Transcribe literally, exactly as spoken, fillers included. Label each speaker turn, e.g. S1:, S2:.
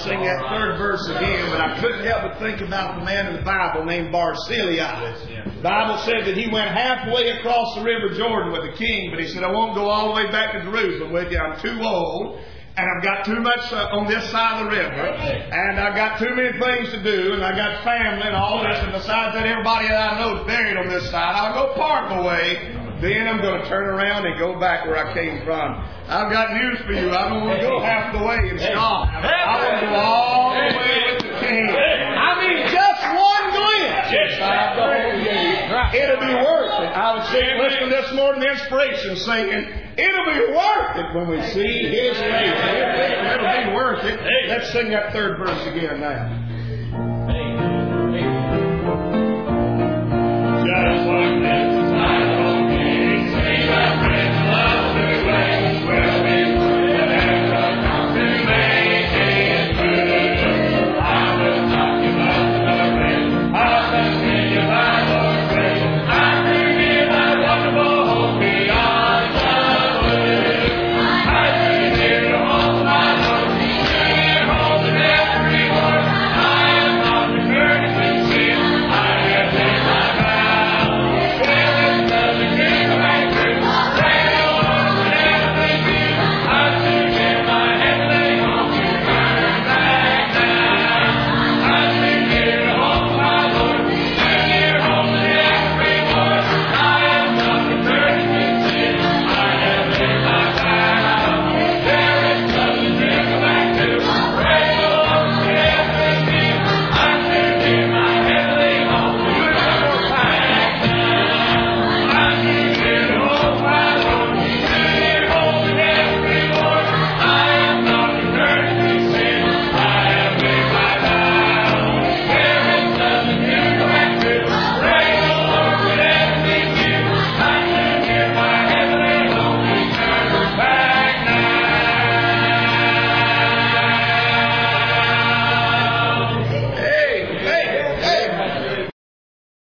S1: sing that third verse again, but I couldn't help but think about the man in the Bible named Barzillai. The Bible said that he went halfway across the river Jordan with the king, but he said, I won't go all the way back to Jerusalem with you. I'm too old. And I've got too much uh, on this side of the river. And I've got too many things to do. And I've got family and all this. And besides that, everybody that I know is buried on this side. I'll go part of the way. Then I'm going to turn around and go back where I came from. I've got news for you. I don't want to go half the way and stop. I want to go all the way with the king. I mean, just one glance inside the whole gate. It'll be worth it. I was sitting listening this morning to inspiration singing, it'll be worth it when we see His face. It'll, it'll be worth it. Let's sing that third verse again now. Just